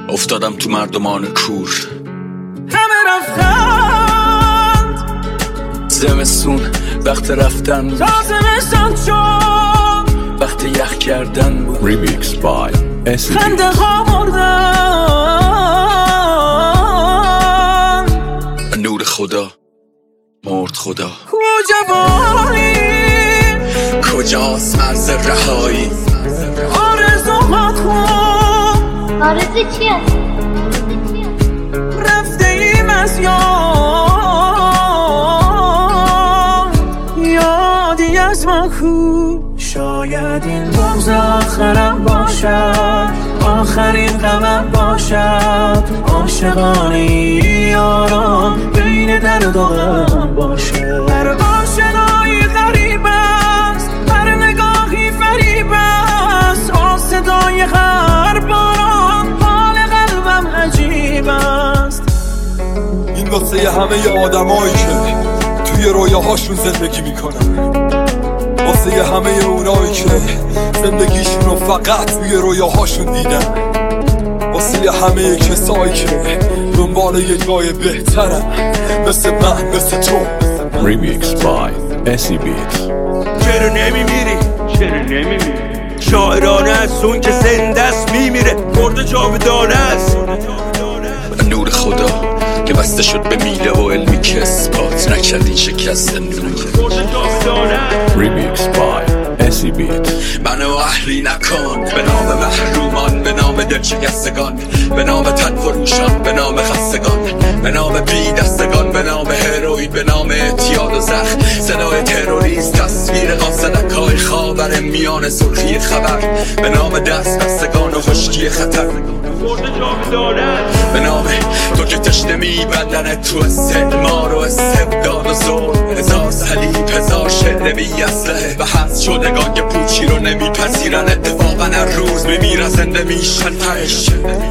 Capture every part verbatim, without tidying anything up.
افتادم تو مردمان کور، همه رفتند زمستون وقت رفتن، تا زمستان شد وقت یخ کردن بود. Remix by اس بی خنده ها مردن، نور خدا مرد خدا. کجوانی کجاست مرز رهایی؟ آرزوها کن آرزو چیه؟ رفته ایم از یاد، یادی از ما کو. شاید این بغض آخرم باشد، آخرین غمم باشد. عاشقانه یاران بین درد و غم باشد. هر آشنایی غریب است، هر نگاهی فریب است. با صدای هر باران حال قلبم عجیب است. این واسه همه آدمایی که توی رویاهاشون زندگی میکنن، واسه همه اونایی که زندگیشون رو فقط توی رویاهاشون دیدن، واسه همه کسایی که دنبال یه جای بهترن، مثل من مثل تو. Remix by اس بی چرا نمیمیری؟ چرا نمیمیری؟ شاعرانه از اون که زنده است میمیره، مرده جاودانه است. نور خدا که بسته شد به میله و علمی که اثبات نکرد این شکست نور. Remix by اس بی منو اهلی نکن به نام محرومان، به نام دلشکستگان، به نام تن فروشان، به نام خستگان، به نام بی دستگان، به نام هروئین، به نام اعتیاد و زخم، صدای تروریست، تصویر قاصدک های خاور میان سرخی خبر، به نام دست بستگان و خشکی خطر، به نام تو که تشنه میبندن تو استعمار و استبداد و ظلم. هزار صلیب، هزار شعر بی اسلحه و حذف شدگان که پوچی رو نمیپذیرن. اتفاقا هر روز میمیرن، زنده میشن تهش.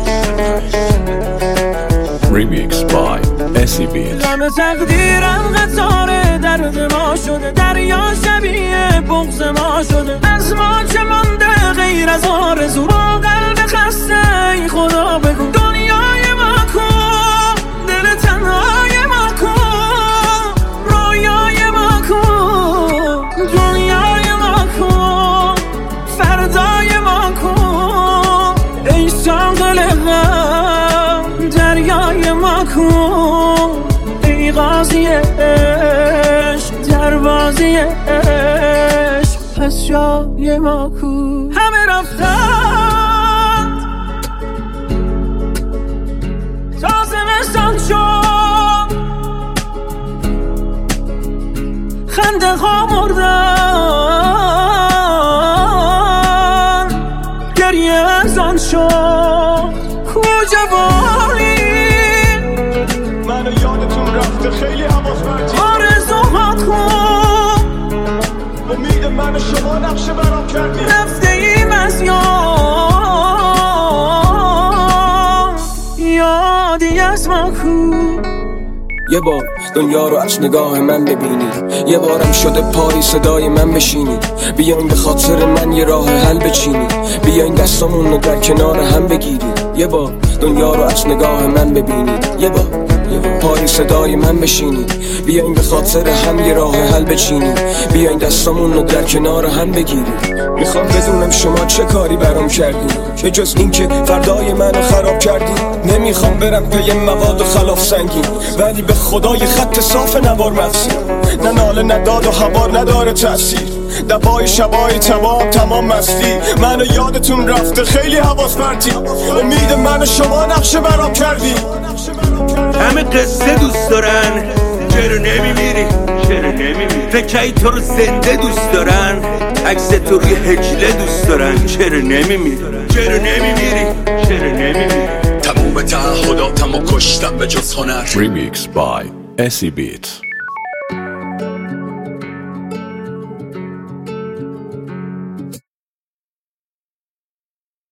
Remix by اس بی غم تقدیرم قطار درد ما شده، دریا شبیه بغض ما شده. از ما چه مانده غیر از آرزو؟ با قلب خسته ای خدا بگو دنیای ما کن، دل تنهای ما کن، رویای ما کن، دنیای ما کن، فردای ما کن. ای شاغل غم دریای ما کن، ای قاضی عشق دروازی عشق پس جای ما کن. همه رفتند تا زمستان شد، خنده ها مردن، گریه از آن شد. کجوانی منو یادتون رفته خیلی حواس پرتی، آرزوها کن امید من و شما نقشه برام کردی. رفته ایم از یاد، یادی از ما کو. یه بار دنیا رو از نگاه من ببینید، یه بارم شده پای صدای من بشینید. بیاین به خاطر من یه راه حل بچینید، بیاین دستامون رو در کنار هم بگیرید. یه بار دنیا رو از نگاه من ببینید، یه بار پای صدای من بشینید. بیاین به خاطر هم یه راه حل بچینید، بیاین دستامون رو در کنار هم بگیرید. میخوام بدونم شما چه کاری برام کردین، به جز این که فردای منو خراب کردین. نمیخوام برم پی مواد و خلاف سنگین، ولی به خدای خط صاف نوار مفسی. نه ناله نه داد و حوار نداره تأثیر، دبای شبای تمام تمام مستی. منو یادتون رفته خیلی حواس پرتی، امید من و شما نقشه برام کردی. همه قصه دوست دارن، چرا نمیمیری؟ چرا نمیمیری؟ فکرهای تو رو زنده دوست دارن، عکس تو روی هجله دوست دارن. چرا نمیمیری؟ چرا نمیمیری؟ چرا نمیمیری؟ تموم تعهداتمو کشتم به جز هنر. Remix by اس بی